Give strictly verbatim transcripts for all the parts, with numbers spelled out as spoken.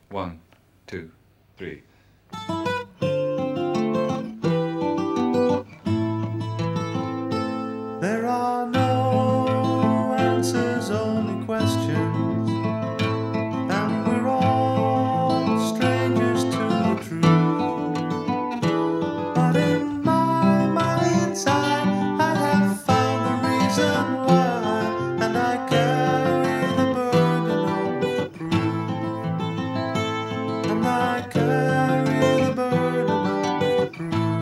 One, two, three. There are no answers, only questions, and we're all strangers to the truth. But in my mind's eye, I have found the reason why, and I carry the burden of the proof. And I carry the burden of the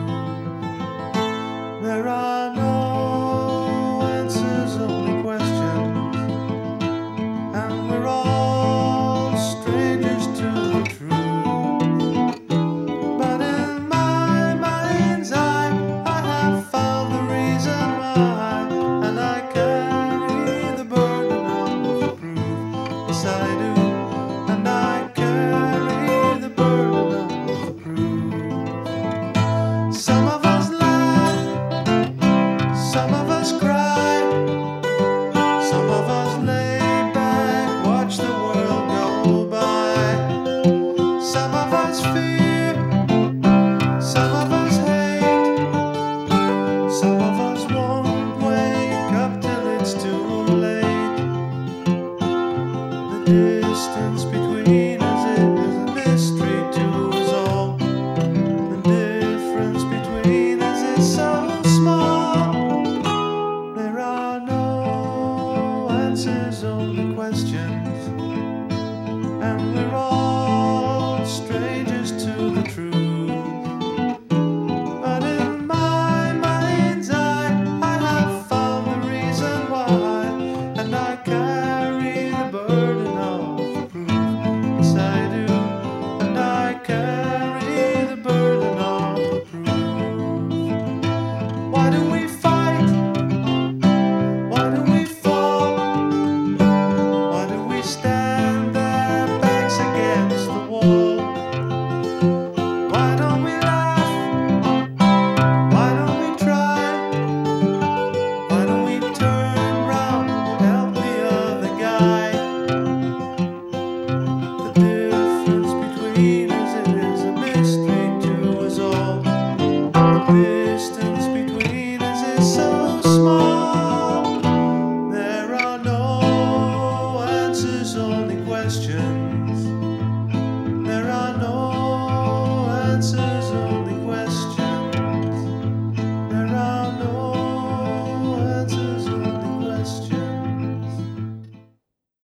proof. There are no only questions, and we're all strangers to the truth. But in my mind's eye, I have found the reason why, and I carry the burden of the proof. Yes, I do, and I carry the burden of the proof. Some of us laugh, some of us cry. Some of us lay back, watch the world go by. Some of us fear, some of us hate. Some of us won't wake up till it's too late. The distance between us is a mystery to us all. The difference between us is so small. There are no answers, only questions, and we're all strangers to the truth. But in my mind's eye, I have found the reason why, and I carry the burden of the proof. Yes, I do, and I carry the burden of the proof. Why do we fight? Why do we fall? Why do we stand there, backs against the wall? Why don't we laugh? Why don't we try? Why don't we turn round and help the other guy? The difference between us is a mystery to us all. The distance between us is so small. There are no answers, only questions.